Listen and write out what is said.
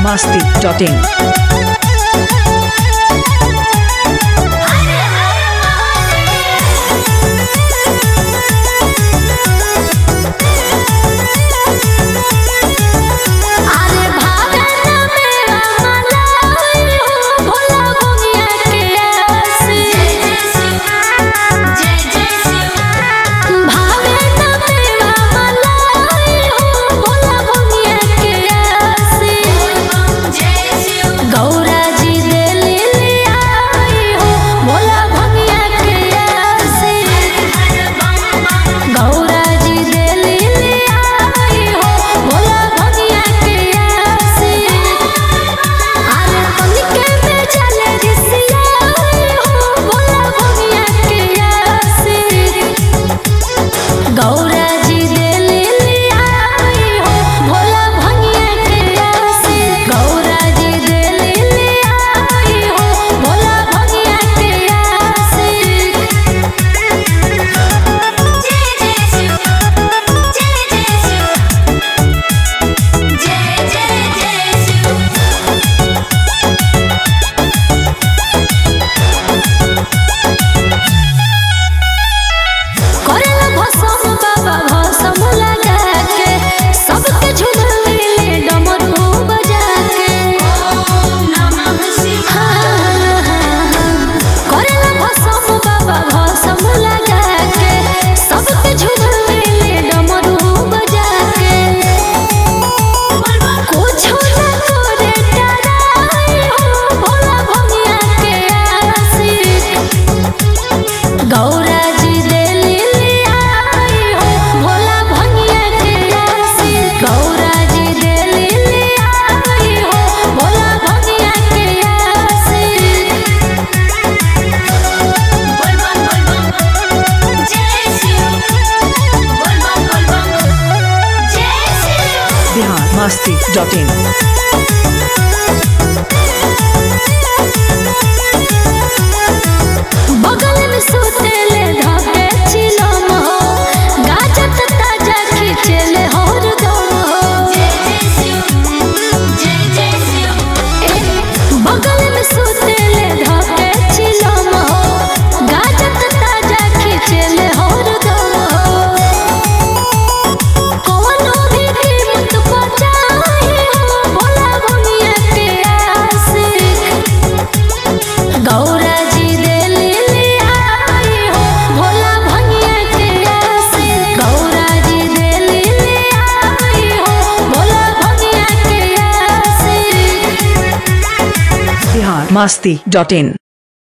biharmasti.in biharmasti.in बगल में सुतेले धके चिलम हो गाजत ताजा खिचले होर दम हो बगल में सुतेले धके चिलम हो गाजत ताजा खिचले होर दम हो कोनो भी कीमत बचाई हो भोला भनिया के आशिक गौरा जी biharmasti.in